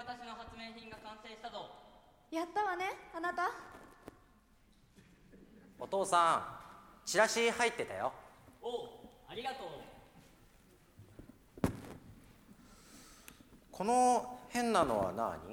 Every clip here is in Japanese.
私の発明品が完成したぞ。 やったわね、あなた。 お父さん、チラシ入ってたよ。 おう、ありがとう。 この変なのは何？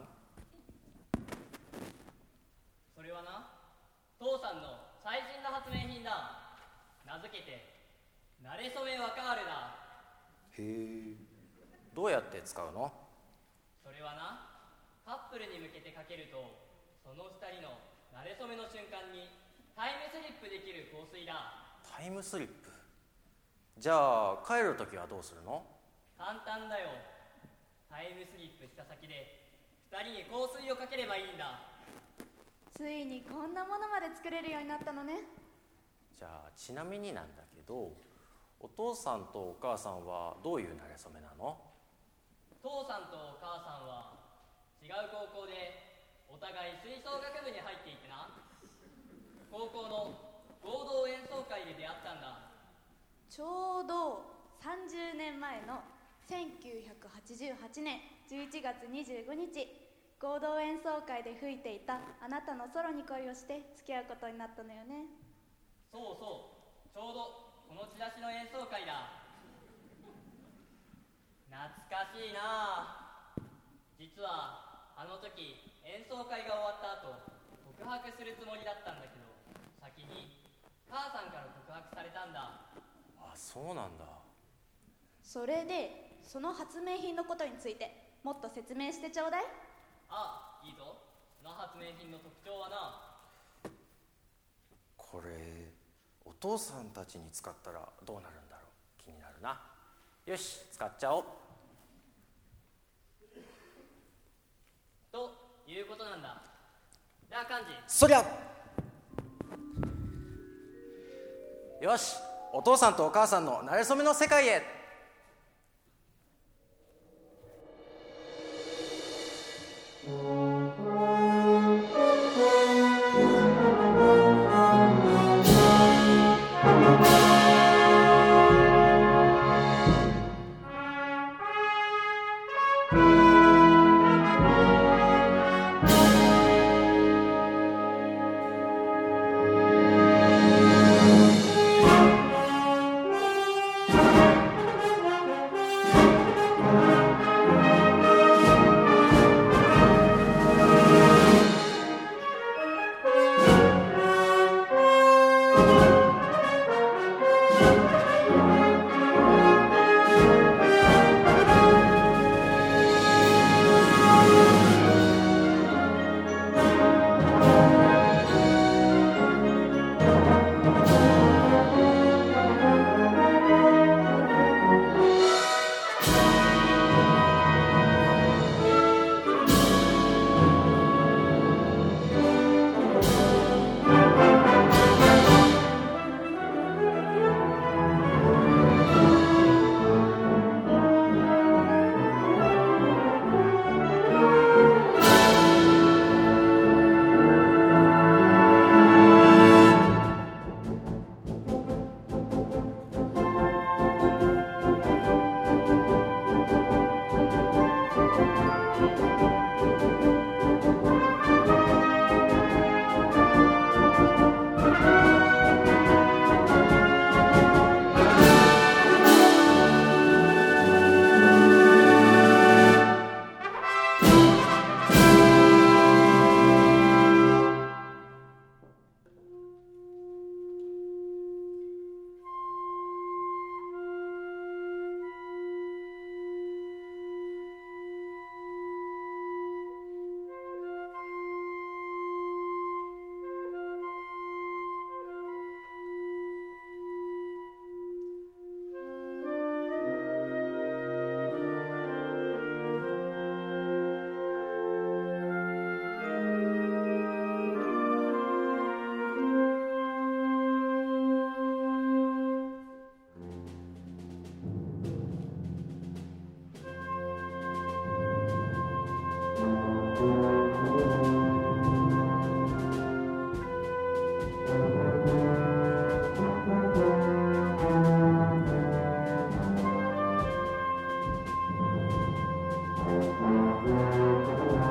それはな、父さんの最新の発明品だ。名付けてなれそめワカールだ。 へえ、どうやって使うの？ それはな、カップルに向けてかけると、その二人のなれそめの瞬間にタイムスリップできる香水だ。 タイムスリップ。じゃあ帰るときはどうするの？ 簡単だよ。タイムスリップした先で二人に香水をかければいいんだ。 ついにこんなものまで作れるようになったのね。 じゃあちなみになんだけど、お父さんとお母さんはどういうなれそめなの？ 父さんとお母さんは違う高校でお互い吹奏楽部に入っていてな、高校の合同演奏会で出会ったんだ。 ちょうど30年前の1988年11月25日、合同演奏会で吹いていたあなたのソロに恋をして付き合うことになったのよね。 そうそう、ちょうどこのチラシの演奏会だ。懐かしいなあ。実はあの時演奏会が終わった後、告白するつもりだったんだけど、先に母さんから告白されたんだ。 あ、そうなんだ。 それでその発明品のことについてもっと説明してちょうだい。 ああ、いいぞ。その発明品の特徴はな、 これお父さんたちに使ったらどうなるんだろう。気になるな。よし、使っちゃおう。 ということなんだ。じゃあ幹事。 そりゃ。よし、お父さんとお母さんのなれそめの世界へ。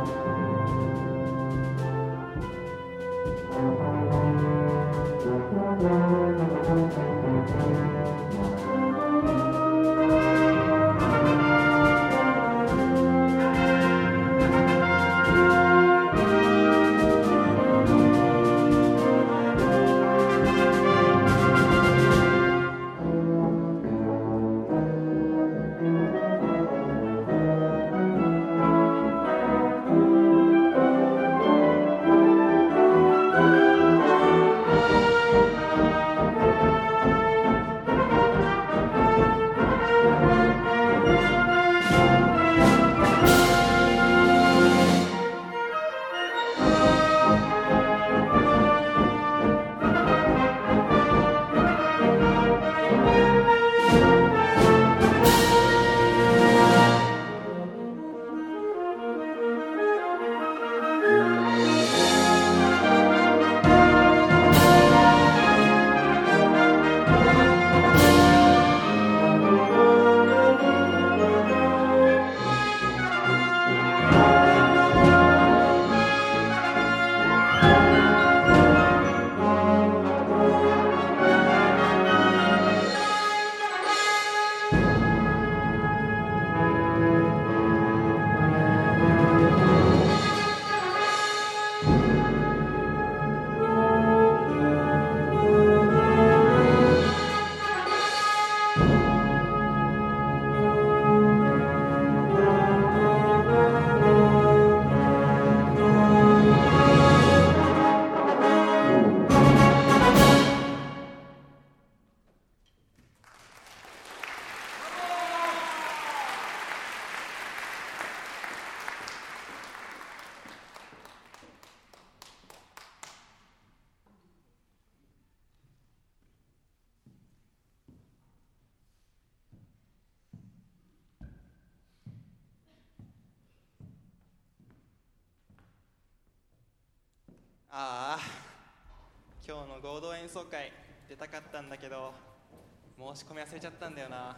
ああ、今日の合同演奏会出たかったんだけど申し込み忘れちゃったんだよな。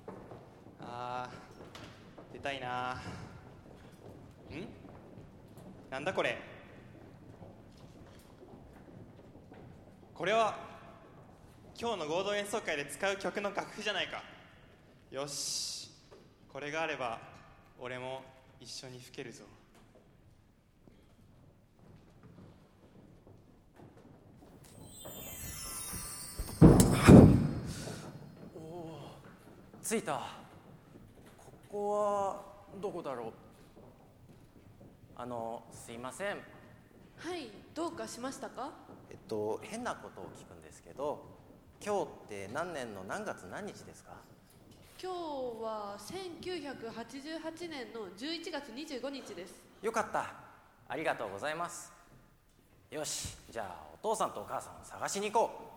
出たいな。なんだこれ。これは今日の合同演奏会で使う曲の楽譜じゃないか。よし、これがあれば俺も一緒に吹けるぞ。 着いた。ここはどこだろう。すいません。 はい、どうかしましたか？ 変なことを聞くんですけど、今日って何年の何月何日ですか？ 今日は1988年の11月25日です。 よかった、ありがとうございます。よし、じゃあお父さんとお母さんを探しに行こう。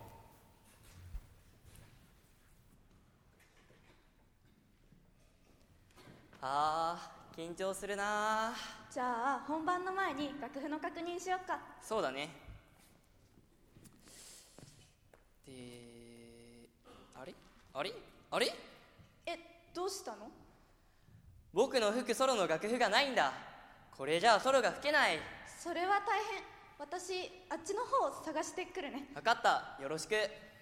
緊張するな。 じゃあ本番の前に楽譜の確認しよっか。 そうだね。で、あれどうしたの？ 僕の吹くソロの楽譜がないんだ。これじゃあソロが吹けない。 それは大変。私あっちの方を探してくるね。 分かった、よろしく。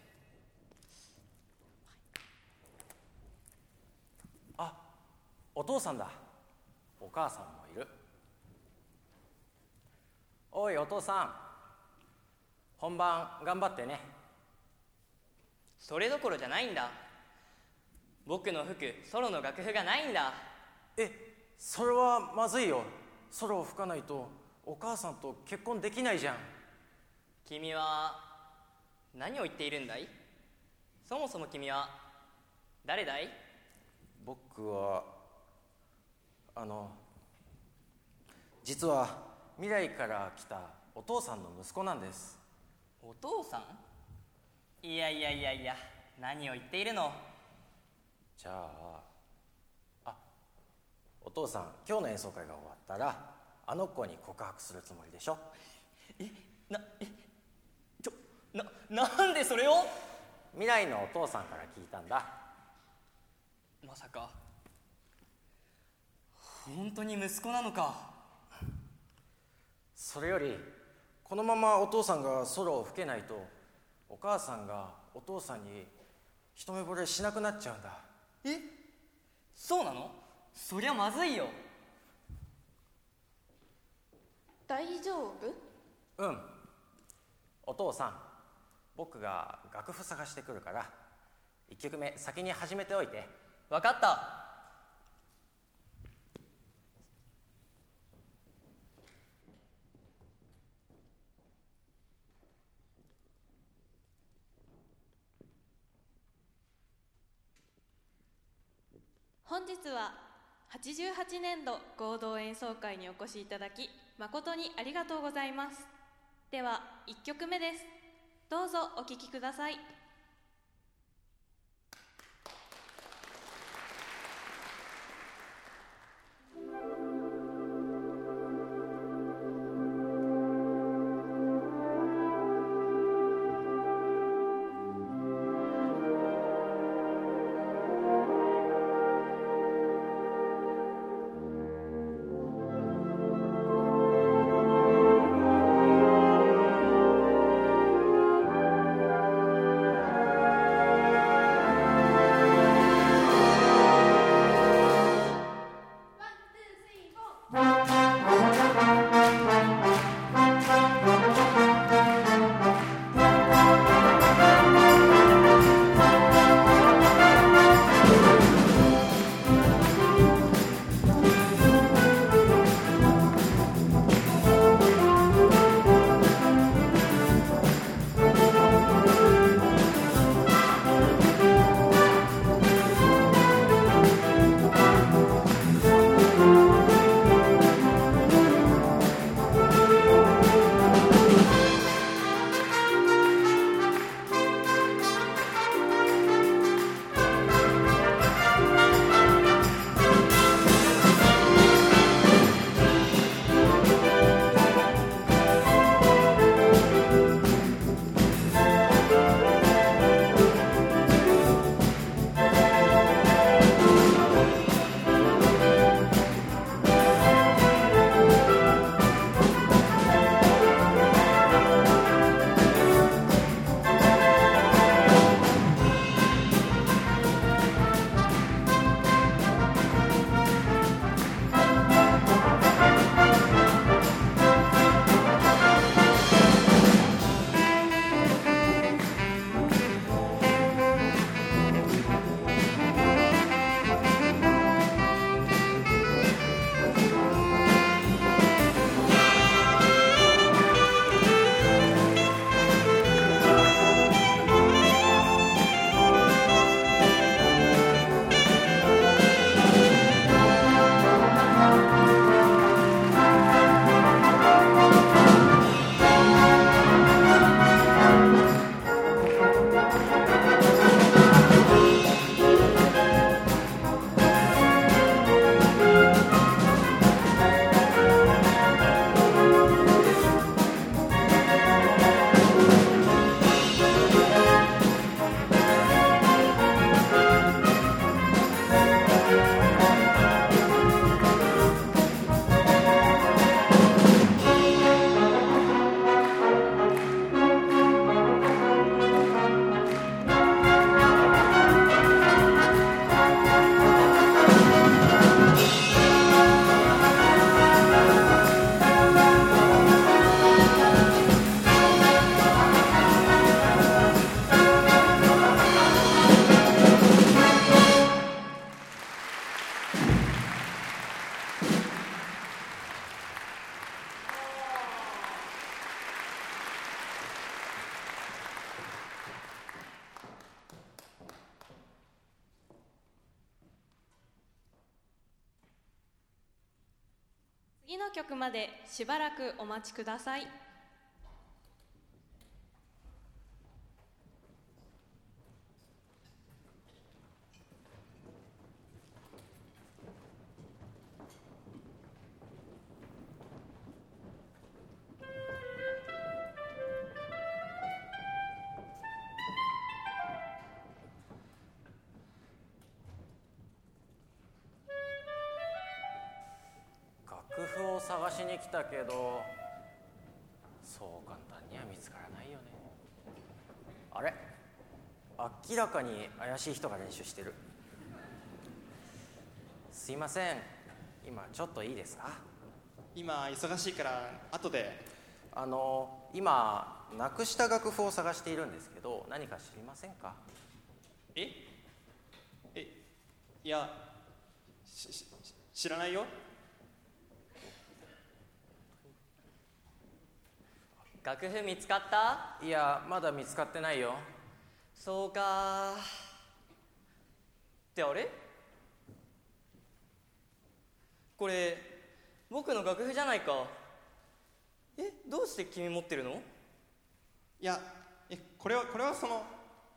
お父さんだ。お母さんもいる。おいお父さん、本番頑張ってね。 それどころじゃないんだ。僕の吹くソロの楽譜がないんだ。 それはまずいよ。ソロを吹かないとお母さんと結婚できないじゃん。 君は何を言っているんだい？そもそも君は誰だい？ 僕は実は未来から来たお父さんの息子なんです。 お父さん？いや、何を言っているの？ じゃあお父さん、今日の演奏会が終わったらあの子に告白するつもりでしょ？ なんでそれを？ 未来のお父さんから聞いたんだ。 まさか本当に息子なのか？ それよりこのままお父さんがソロを吹けないとお母さんがお父さんに一目惚れしなくなっちゃうんだ。 え、そうなの？そりゃまずいよ。 大丈夫？ うん。お父さん、僕が楽譜探してくるから1曲目先に始めておいて。 わかった。 本日は88年度合同演奏会にお越しいただき誠にありがとうございます。では1曲目です。どうぞお聴きください。次の曲までしばらくお待ちください。 楽譜を探しに来たけどそう簡単には見つからないよね。あれ、明らかに怪しい人が練習してる。すいません、今ちょっといいですか？ 今忙しいから後で。 今なくした楽譜を探しているんですけど、何か知りませんか？ いや、知らないよ。 楽譜見つかった？ いや、まだ見つかってないよ。 そうか。ってあれ？これ僕の楽譜じゃないか。どうして君持ってるの？ いや、これはその、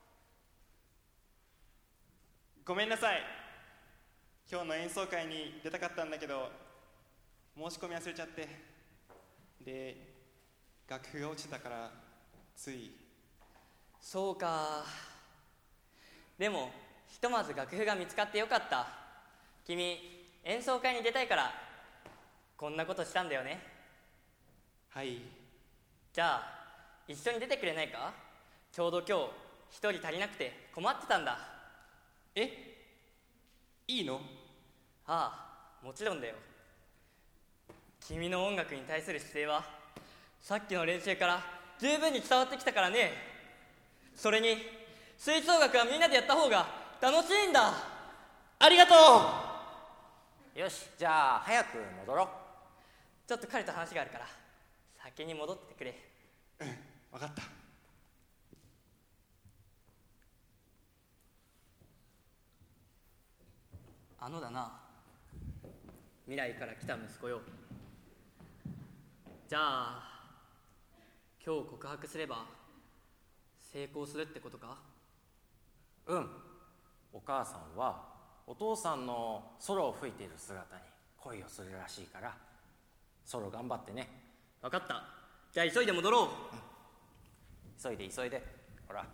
ごめんなさい。今日の演奏会に出たかったんだけど申し込み忘れちゃって、で楽譜が落ちてたからつい。 そうか。でもひとまず楽譜が見つかってよかった。君演奏会に出たいからこんなことしたんだよね。 はい。 じゃあ一緒に出てくれないか？ちょうど今日一人足りなくて困ってたんだ。 いいの？ ああ、もちろんだよ。君の音楽に対する姿勢はさっきの練習から十分に伝わってきたからね。それに吹奏楽はみんなでやった方が楽しいんだ。 ありがとう。 よし、じゃあ早く戻ろう。 ちょっと彼と話があるから先に戻っててくれ。 分かった。 だな、未来から来た息子よ。じゃあ今日告白すれば成功するってことか？ うん。お母さんはお父さんのソロを吹いている姿に恋をするらしいから、ソロ頑張ってね。 分かった。じゃあ急いで戻ろう。 急いで急いで。ほら。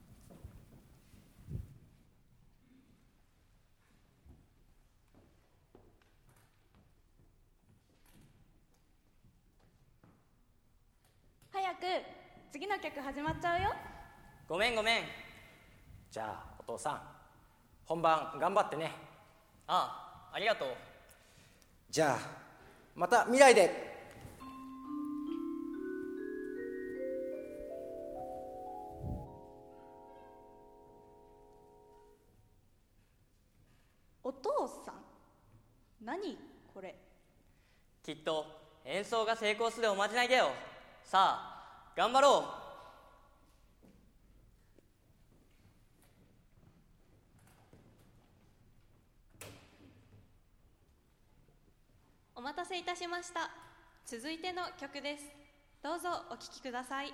早く、次の曲始まっちゃうよ。 ごめん。 じゃあお父さん、本番頑張ってね。 ありがとう。 じゃあまた未来で。 お父さん、何これ？ きっと演奏が成功するおまじないだよ。さあ頑張ろう。 お待たせいたしました。続いての曲です。どうぞお聴きください。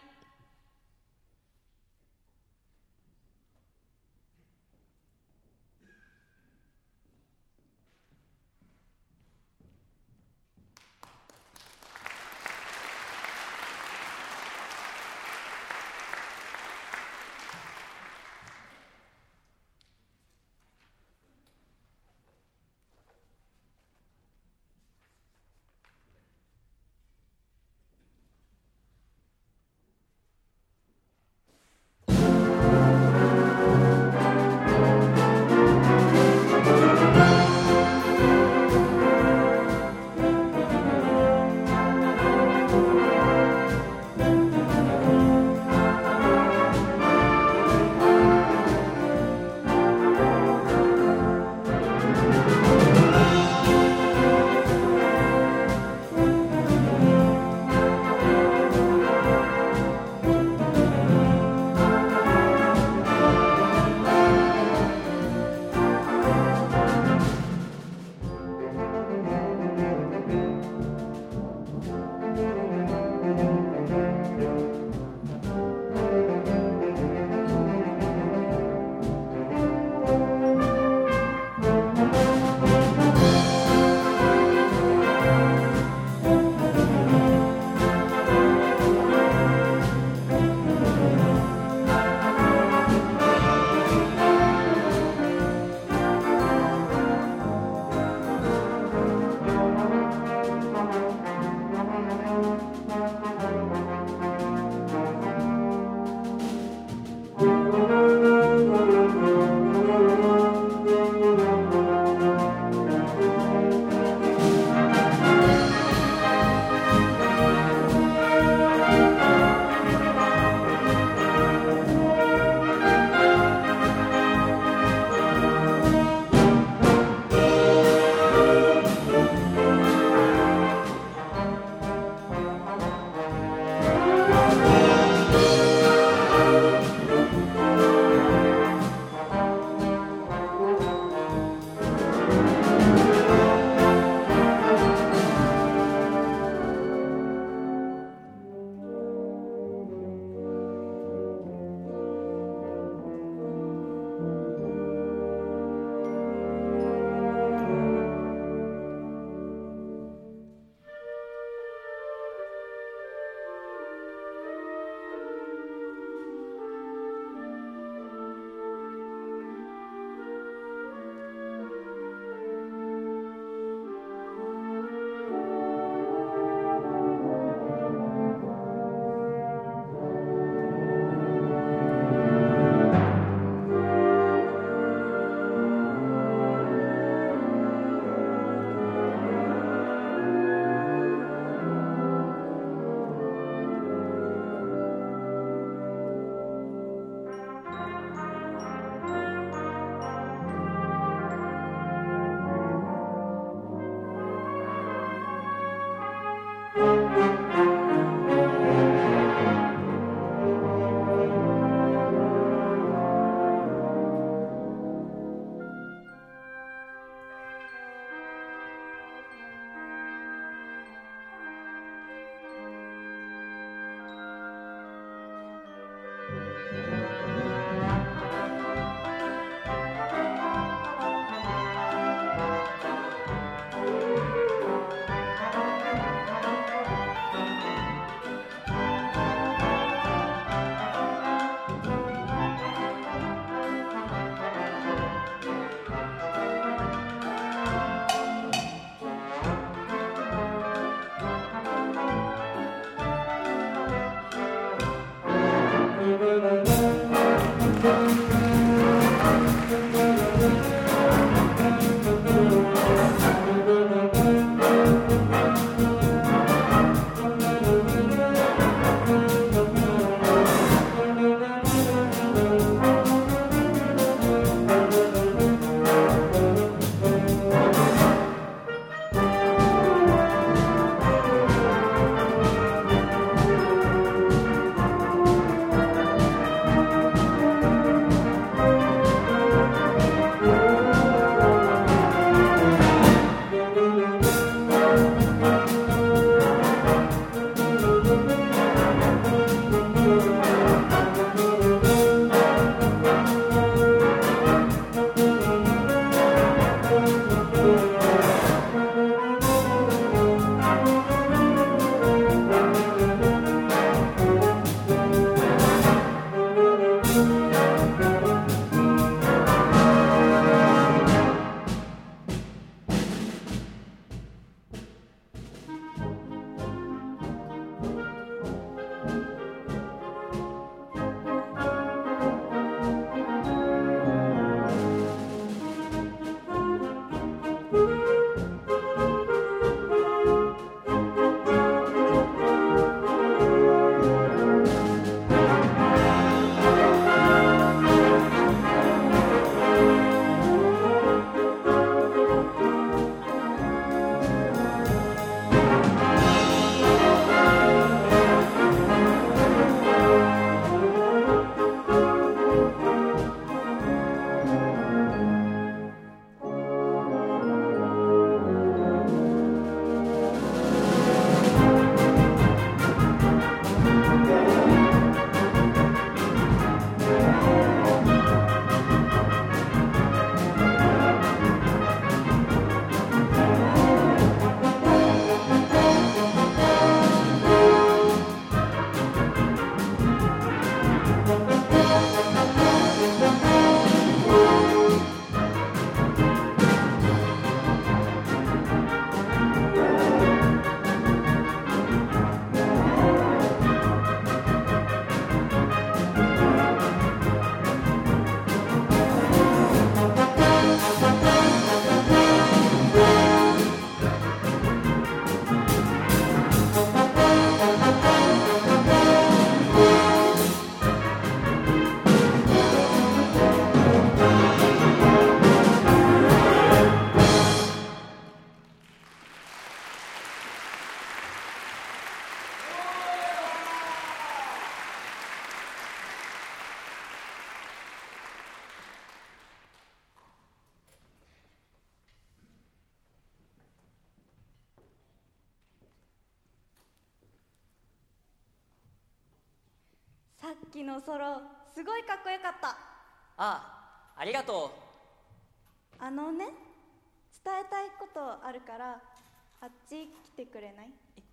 さっきのソロすごいかっこよかった。 ありがとう。 伝えたいことあるからあっち来てくれない？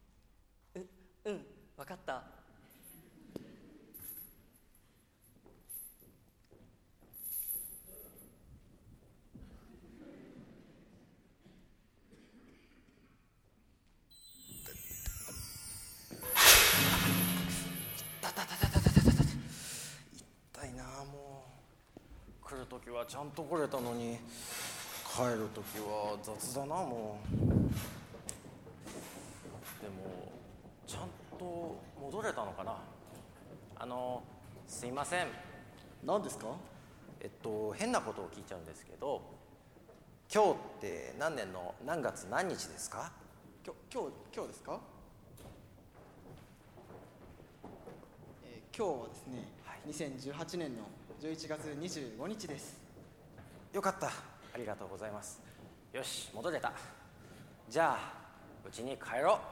わかった。 痛いなあ。もう来るときはちゃんと来れたのに帰るときは雑だな。もうでもちゃんと戻れたのかな。すいません。 何ですか？ 変なことを聞いちゃうんですけど、今日って何年の何月何日ですか？ 今日ですか？今日はですね、2018年の11月25日です。 よかった、ありがとうございます。よし、戻れた。じゃあうちに帰ろう。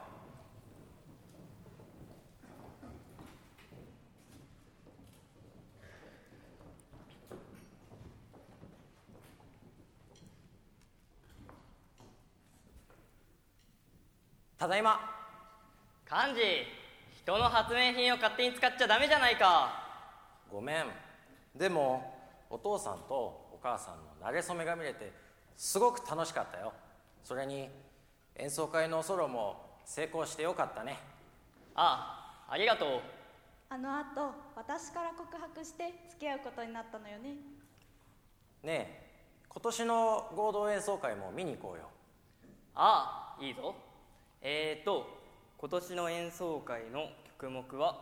ただいま。 幹事、人の発明品を勝手に使っちゃダメじゃないか。 ごめん。でもお父さんとお母さんの馴れ初めが見れてすごく楽しかったよ。それに演奏会のソロも成功してよかったね。 ありがとう。 あのあと私から告白して付き合うことになったのよね。 ねえ、今年の合同演奏会も見に行こうよ。 いいぞ。今年の演奏会の曲目は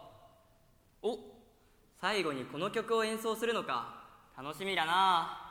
最後にこの曲を演奏するのか。楽しみだな。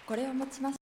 これをもちまし